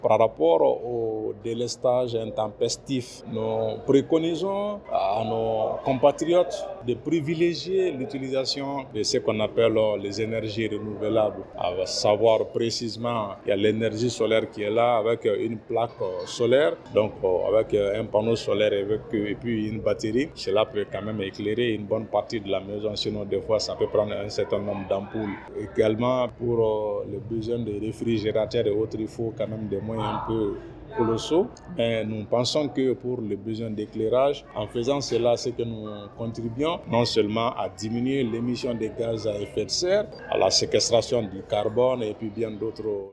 Par rapport au délestage intempestif, nous préconisons à nos compatriotes de privilégier l'utilisation de ce qu'on appelle les énergies renouvelables. À savoir précisément, il y a l'énergie solaire qui est là avec une plaque solaire, donc avec un panneau solaire et puis une batterie. Cela peut quand même éclairer une bonne partie de la maison, sinon des fois ça peut prendre un certain nombre d'ampoules. Également pour les besoins de réfrigérateurs et autres, il faut quand même des moyens un peu colossaux, mais nous pensons que pour les besoins d'éclairage, en faisant cela, c'est que nous contribuons non seulement à diminuer l'émission de gaz à effet de serre, à la séquestration du carbone et puis bien d'autres